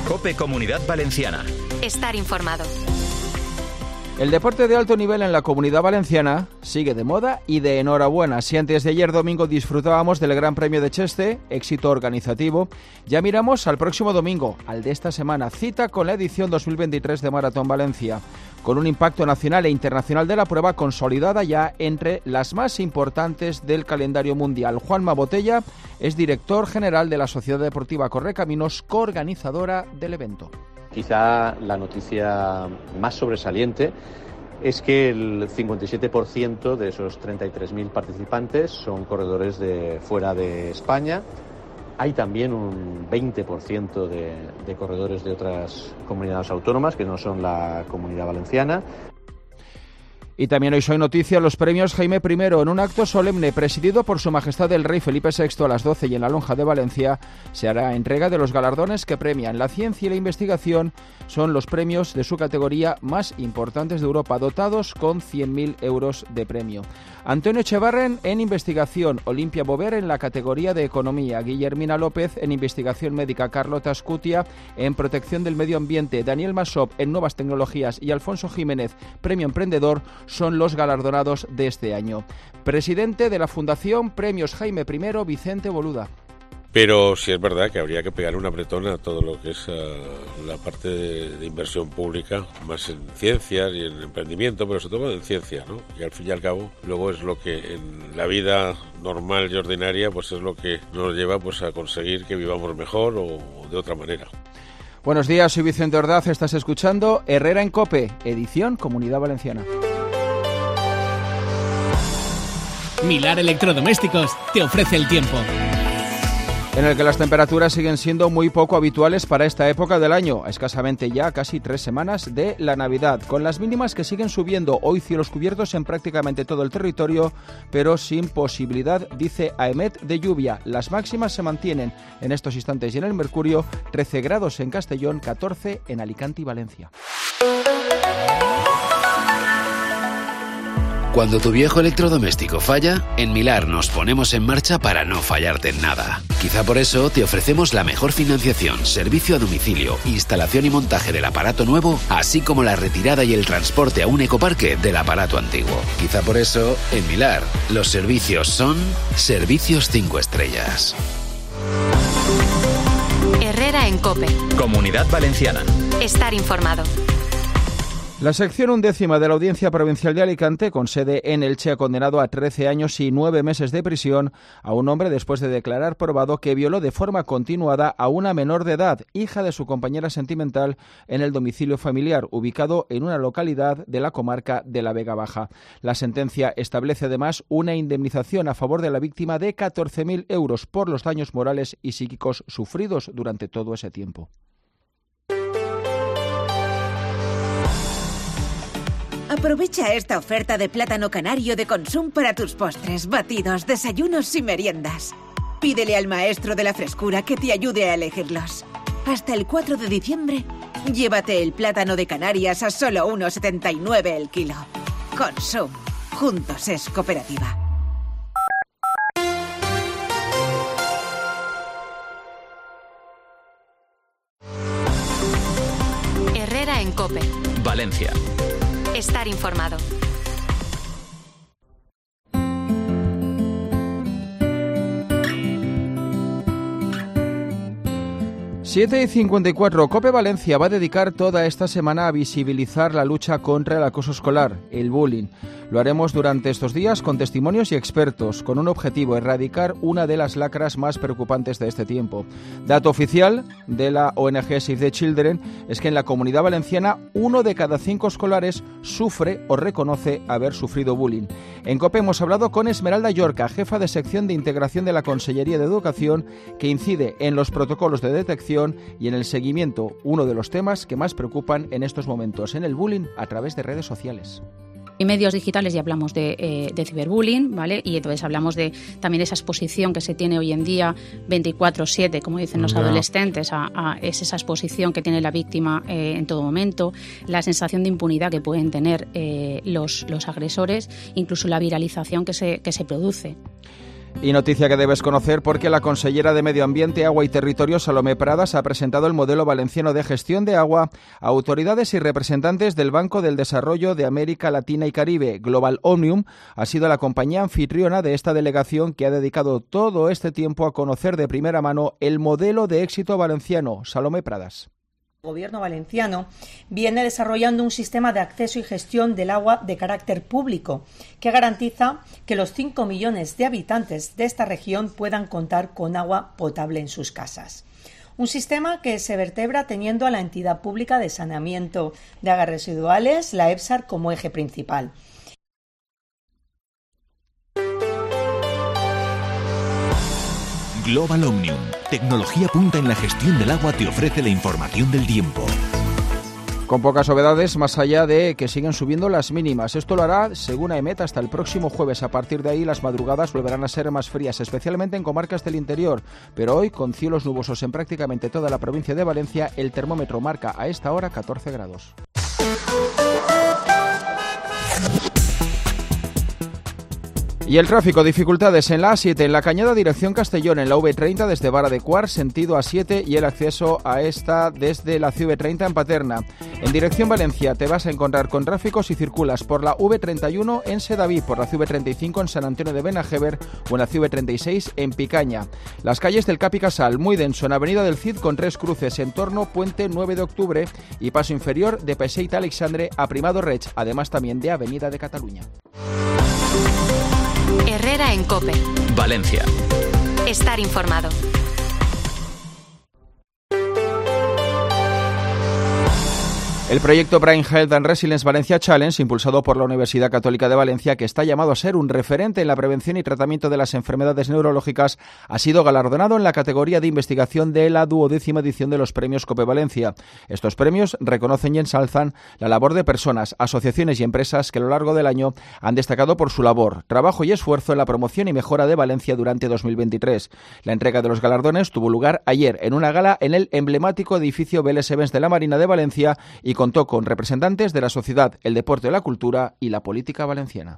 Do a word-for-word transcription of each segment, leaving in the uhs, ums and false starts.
COPE Comunidad Valenciana. Estar informado. El deporte de alto nivel en la Comunidad Valenciana sigue de moda y de enhorabuena. Si antes de ayer domingo disfrutábamos del Gran Premio de Cheste, éxito organizativo, ya miramos al próximo domingo, al de esta semana, cita con la edición dos mil veintitrés de Maratón Valencia, con un impacto nacional e internacional de la prueba consolidada ya entre las más importantes del calendario mundial. Juanma Botella es director general de la Sociedad Deportiva Correcaminos, coorganizadora del evento. Quizá la noticia más sobresaliente es que el cincuenta y siete por ciento de esos treinta y tres mil participantes son corredores de fuera de España. Hay también un veinte por ciento de, de corredores de otras comunidades autónomas que no son la Comunidad Valenciana. Y también hoy soy noticia los premios Jaime primero en un acto solemne presidido por Su Majestad el Rey Felipe sexto a las doce y en la Lonja de Valencia se hará entrega de los galardones que premian la ciencia y la investigación. Son los premios de su categoría más importantes de Europa, dotados con cien mil euros de premio. Antonio Echevarren en investigación, Olimpia Bover en la categoría de economía, Guillermina López en investigación médica, Carlota Ascutia en protección del medio ambiente, Daniel Masop en nuevas tecnologías y Alfonso Jiménez, premio emprendedor, son los galardonados de este año. Presidente de la Fundación Premios Jaime primero, Vicente Boluda. Pero sí es verdad que habría que pegar un apretón a todo lo que es uh, la parte de, de inversión pública, más en ciencias y en emprendimiento, pero sobre todo en ciencia, ¿no? Y al fin y al cabo, luego es lo que en la vida normal y ordinaria, pues es lo que nos lleva pues a conseguir que vivamos mejor o, o de otra manera. Buenos días, soy Vicente Ordaz, estás escuchando Herrera en COPE, edición Comunidad Valenciana. Milar Electrodomésticos te ofrece el tiempo. En el que las temperaturas siguen siendo muy poco habituales para esta época del año, a escasamente ya casi tres semanas de la Navidad, con las mínimas que siguen subiendo. Hoy cielos cubiertos en prácticamente todo el territorio, pero sin posibilidad, dice AEMET, de lluvia. Las máximas se mantienen en estos instantes y en el Mercurio, trece grados en Castellón, catorce en Alicante y Valencia. Cuando tu viejo electrodoméstico falla, en Milar nos ponemos en marcha para no fallarte en nada. Quizá por eso te ofrecemos la mejor financiación, servicio a domicilio, instalación y montaje del aparato nuevo, así como la retirada y el transporte a un ecoparque del aparato antiguo. Quizá por eso, en Milar, los servicios son servicios cinco estrellas. Herrera en COPE. Comunidad Valenciana. Estar informado. La sección undécima de la Audiencia Provincial de Alicante, con sede en Elche, ha condenado a trece años y nueve meses de prisión a un hombre después de declarar probado que violó de forma continuada a una menor de edad, hija de su compañera sentimental, en el domicilio familiar, ubicado en una localidad de la comarca de la Vega Baja. La sentencia establece además una indemnización a favor de la víctima de catorce mil euros por los daños morales y psíquicos sufridos durante todo ese tiempo. Aprovecha esta oferta de plátano canario de Consum para tus postres, batidos, desayunos y meriendas. Pídele al maestro de la frescura que te ayude a elegirlos. Hasta el cuatro de diciembre, llévate el plátano de Canarias a solo uno setenta y nueve el kilo. Consum. Juntos es cooperativa. Herrera en COPE. Valencia. Estar informado. siete y cincuenta y cuatro. COPE Valencia va a dedicar toda esta semana a visibilizar la lucha contra el acoso escolar, el bullying. Lo haremos durante estos días con testimonios y expertos, con un objetivo: erradicar una de las lacras más preocupantes de este tiempo. Dato oficial de la O N G Save the Children es que en la Comunidad Valenciana uno de cada cinco escolares sufre o reconoce haber sufrido bullying. En COPE hemos hablado con Esmeralda Llorca, jefa de sección de integración de la Consellería de Educación, que incide en los protocolos de detección y en el seguimiento, uno de los temas que más preocupan en estos momentos, en el bullying a través de redes sociales. En medios digitales ya hablamos de, eh, de ciberbullying, ¿vale? Y entonces hablamos de también esa exposición que se tiene hoy en día veinticuatro siete, como dicen los no. adolescentes, a, a, es esa exposición que tiene la víctima eh, en todo momento, la sensación de impunidad que pueden tener eh, los, los agresores, incluso la viralización que se, que se produce. Y noticia que debes conocer porque la consellera de Medio Ambiente, Agua y Territorio, Salomé Pradas, ha presentado el modelo valenciano de gestión de agua a autoridades y representantes del Banco del Desarrollo de América Latina y Caribe. Global Omnium ha sido la compañía anfitriona de esta delegación que ha dedicado todo este tiempo a conocer de primera mano el modelo de éxito valenciano. Salomé Pradas. El Gobierno valenciano viene desarrollando un sistema de acceso y gestión del agua de carácter público que garantiza que los cinco millones de habitantes de esta región puedan contar con agua potable en sus casas. Un sistema que se vertebra teniendo a la entidad pública de saneamiento de aguas residuales, la EPSAR, como eje principal. Global Omnium, tecnología punta en la gestión del agua, te ofrece la información del tiempo. Con pocas novedades, más allá de que siguen subiendo las mínimas. Esto lo hará, según AEMET, hasta el próximo jueves. A partir de ahí, las madrugadas volverán a ser más frías, especialmente en comarcas del interior. Pero hoy, con cielos nubosos en prácticamente toda la provincia de Valencia, el termómetro marca a esta hora catorce grados. Y el tráfico, dificultades en la A siete, en la Cañada dirección Castellón, en la V treinta desde Vara de Quart, sentido A siete, y el acceso a esta desde la C V treinta en Paterna. En dirección Valencia te vas a encontrar con tráfico si circulas por la V treinta y uno en Sedaví, por la C V treinta y cinco en San Antonio de Benajever o en la C V treinta y seis en Picaña. Las calles del Cap y Casal, muy denso en Avenida del Cid con tres cruces, en torno Puente nueve de octubre y paso inferior de Passeig Alexandre a Primado Reig, además también de Avenida de Cataluña. Herrera en COPE. Valencia. Estar informado. El proyecto Brain Health and Resilience Valencia Challenge, impulsado por la Universidad Católica de Valencia, que está llamado a ser un referente en la prevención y tratamiento de las enfermedades neurológicas, ha sido galardonado en la categoría de investigación de la duodécima edición de los premios COPE Valencia. Estos premios reconocen y ensalzan la labor de personas, asociaciones y empresas que a lo largo del año han destacado por su labor, trabajo y esfuerzo en la promoción y mejora de Valencia durante dos mil veintitrés. La entrega de los galardones tuvo lugar ayer en una gala en el emblemático edificio Vélez Evans de la Marina de Valencia y contó con representantes de la sociedad, el deporte, la cultura y la política valenciana.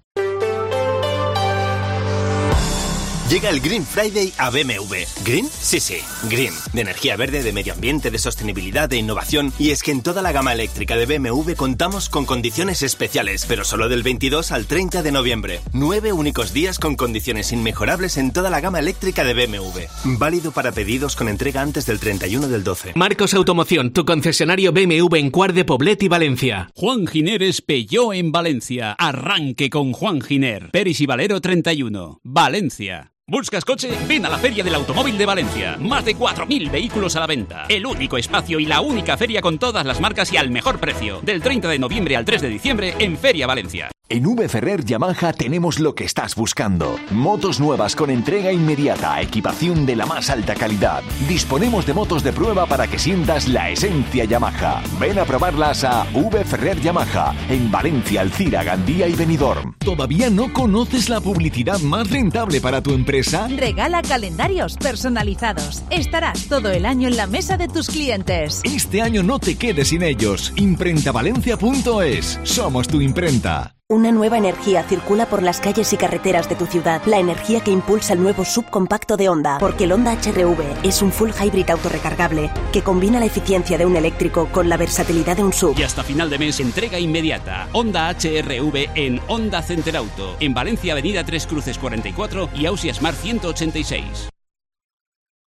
Llega el Green Friday a B M W. ¿Green? Sí, sí, Green. De energía verde, de medio ambiente, de sostenibilidad, de innovación. Y es que en toda la gama eléctrica de B M W contamos con condiciones especiales, pero solo del veintidós al treinta de noviembre. Nueve únicos días con condiciones inmejorables en toda la gama eléctrica de B M W. Válido para pedidos con entrega antes del treinta y uno del doce. Marcos Automoción, tu concesionario B M W en Quart de Poblet y Valencia. Juan Giner es Peugeot en Valencia. Arranque con Juan Giner. Peris y Valero treinta y uno. Valencia. ¿Buscas coche? Ven a la Feria del Automóvil de Valencia. Más de cuatro mil vehículos a la venta. El único espacio y la única feria con todas las marcas y al mejor precio. Del treinta de noviembre al tres de diciembre en Feria Valencia. En V Ferrer Yamaha tenemos lo que estás buscando. Motos nuevas con entrega inmediata, equipación de la más alta calidad. Disponemos de motos de prueba para que sientas la esencia Yamaha. Ven a probarlas a V Ferrer Yamaha, en Valencia, Alcira, Gandía y Benidorm. ¿Todavía no conoces la publicidad más rentable para tu empresa? Regala calendarios personalizados. Estarás todo el año en la mesa de tus clientes. Este año no te quedes sin ellos. imprenta valencia punto es. Somos tu imprenta. Una nueva energía circula por las calles y carreteras de tu ciudad. La energía que impulsa el nuevo sub compacto de Honda. Porque el Honda H R V es un full hybrid autorrecargable que combina la eficiencia de un eléctrico con la versatilidad de un sub. Y hasta final de mes, entrega inmediata. Honda H R V en Honda Center Auto. En Valencia, Avenida Tres Cruces cuarenta y cuatro y Ausia Smart ciento ochenta y seis.